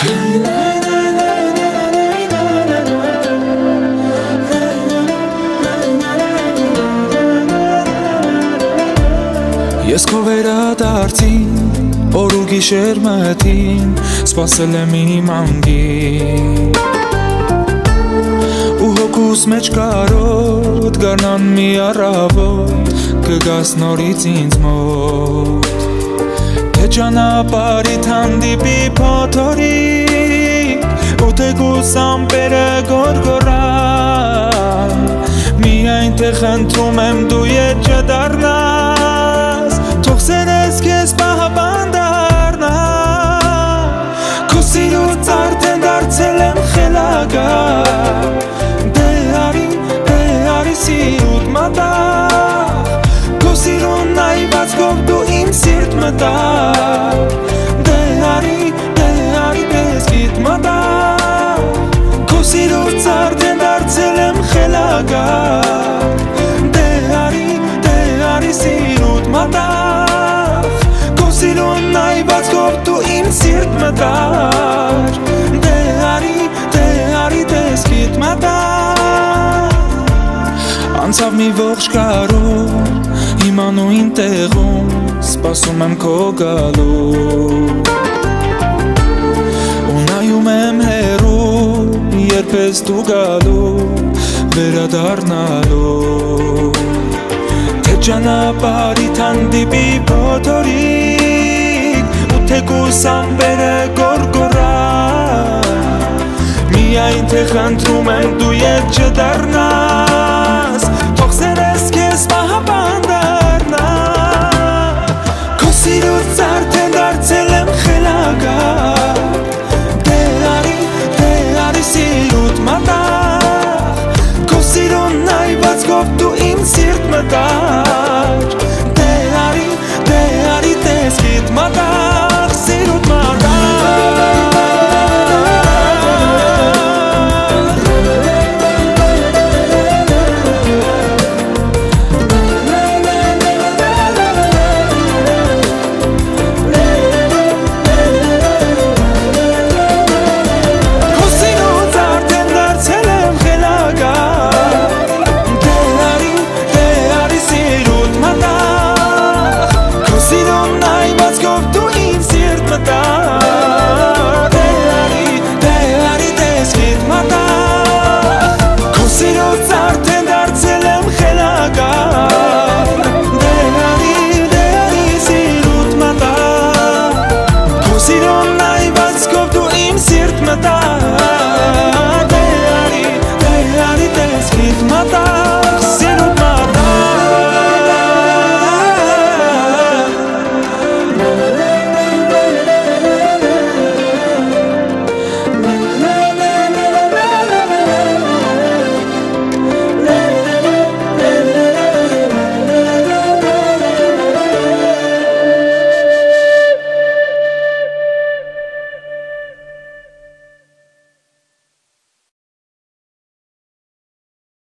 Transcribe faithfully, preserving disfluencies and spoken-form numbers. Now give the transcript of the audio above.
Ես քո վերադարձին, օր ու գիշեր մթին, սպասել եմ իմ անգին Ու հոգուս մեջ կարոտ, գարնան մի առավոտ, կգաս նորից ինձ մոտ Թե ճանապարհիդ հանդիպի փոթորիկ, ու թեկուզ ամպերը գորգորան Միայն թե խնդրում եմ դու ետ չդառնաս Թող սերս քեզ պահապան դառնա Քո սիրուց արդեն դարձել եմ խելագար Դե արի, դե արի սիրուտ մտար Քո սիրուն նայված գով դու իմ սիրտ մտար Դե արի, դե արի տեսքիդ մտար Քո սիրուց արդեն դարձել եմ խելագար Դե արի, դե արի սիրուտ մտար Քո սիրուն նայված գով դու իմ սիրտ մտար Դե արի, դե արի տեսքիդ մտար Անցավ մի ողջ կարուն Հիմա նույն տեղում Սպասում եմ քո գալու Ու նայում եմ հեռու Երբ ես դու գալու Վերադառնալու Թե ճանապարհիդ հանդիպի փոթորիկ Ու թեկուզ ամպերը գորգորան Միայն թե խնդրում եմ դու ետ չդառնաս